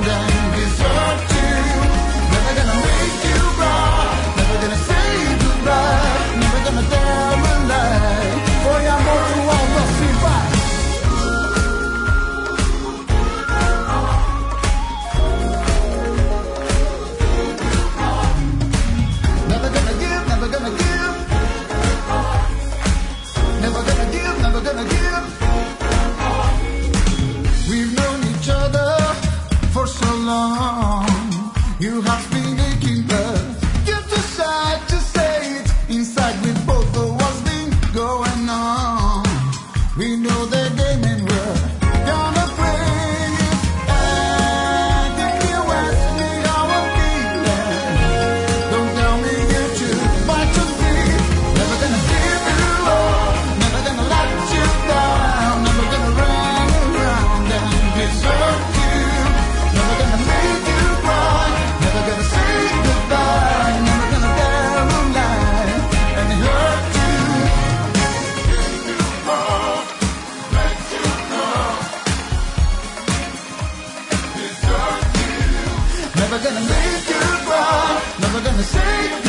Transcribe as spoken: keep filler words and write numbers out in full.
around and desert you. Never gonna make you cry, never gonna say goodbye, never gonna tell a lie. Foi amor do alto assim vai. Never gonna give, never gonna give, never gonna give, never gonna give. We've known each other for so long. You have been aching, but you decide to say it. Inside with both of what's been going on. We know the game and we're gonna play it. And if you ask me how I'm feeling, don't tell me you choose but to be. Never gonna give you up, never gonna let you down, never gonna run around and desert you. Never gonna make you cry, never gonna say goodbye, never gonna tell a lie and hurt you. Never gonna make you cry, never gonna say